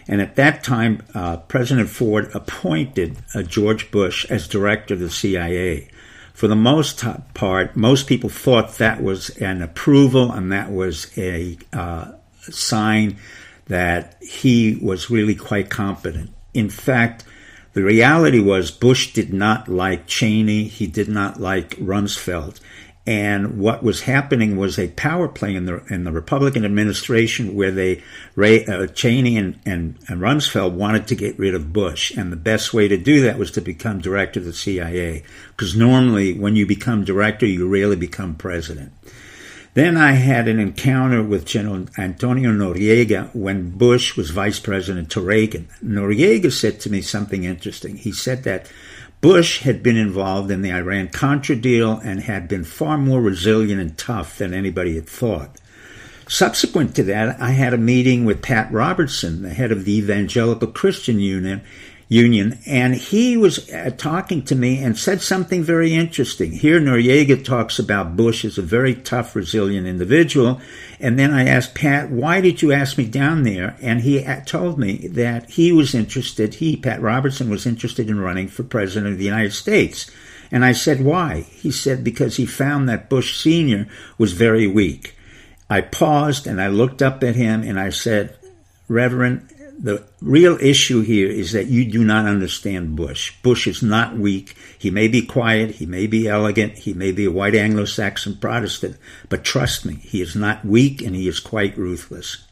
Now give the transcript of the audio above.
And at that time, President Ford appointed George Bush as director of the CIA. For the most part, most people thought that was an approval and that was a sign that he was really quite competent. In fact, the reality was Bush did not like Cheney. He did not like Rumsfeld. And what was happening was a power play in the Republican administration where Cheney and Rumsfeld wanted to get rid of Bush. And the best way to do that was to become director of the CIA. Because normally when you become director, you rarely become president. Then I had an encounter with General Antonio Noriega when Bush was vice president to Reagan. Noriega said to me something interesting. He said that Bush had been involved in the Iran-Contra deal and had been far more resilient and tough than anybody had thought. Subsequent to that, I had a meeting with Pat Robertson, the head of the Evangelical Christian Union, and he was talking to me and said something very interesting. Here, Noriega talks about Bush as a very tough, resilient individual. And then I asked Pat, why did you ask me down there? And he told me that he was interested, Pat Robertson, was interested in running for president of the United States. And I said, why? He said, because he found that Bush Sr. was very weak. I paused and I looked up at him and I said, Reverend, the real issue here is that you do not understand Bush. Bush is not weak. He may be quiet. He may be elegant. He may be a white Anglo-Saxon Protestant. But trust me, he is not weak and he is quite ruthless.